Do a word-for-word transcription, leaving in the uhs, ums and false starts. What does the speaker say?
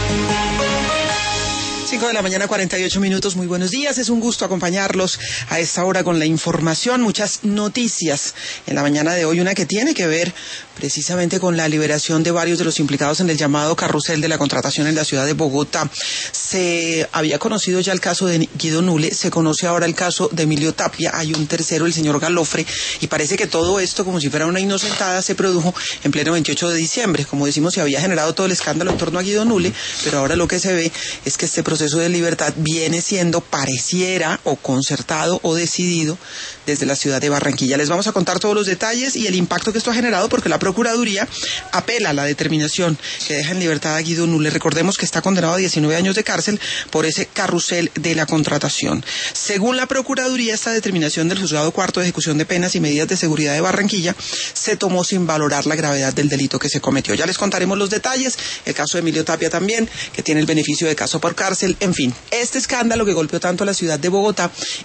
cinco de la mañana, cuarenta y ocho minutos. Muy buenos días. Es un gusto acompañarlos a esta hora con la información. Muchas noticias en la mañana de hoy. Una que tiene que ver precisamente con la liberación de varios de los implicados en el llamado carrusel de la contratación en la ciudad de Bogotá. Se había conocido ya el caso de Guido Nule, se conoce ahora el caso de Emilio Tapia, hay un tercero, el señor Galofre, y parece que todo esto, como si fuera una inocentada, se produjo en pleno veintiocho de diciembre. Como decimos, se había generado todo el escándalo en torno a Guido Nule, pero ahora lo que se ve es que este proceso de libertad viene siendo, pareciera, o concertado o decidido desde la ciudad de Barranquilla. Les vamos a contar todos los detalles y el impacto que esto ha generado, porque la Procuraduría apela a la determinación que deja en libertad a Guido Nule. Recordemos que está condenado a diecinueve años de cárcel por ese carrusel de la contratación. Según la Procuraduría, esta determinación del Juzgado Cuarto de Ejecución de Penas y Medidas de Seguridad de Barranquilla se tomó sin valorar la gravedad del delito que se cometió. Ya les contaremos los detalles, el caso de Emilio Tapia también, que tiene el beneficio de caso por cárcel. En fin, este escándalo que golpeó tanto a la ciudad de Bogotá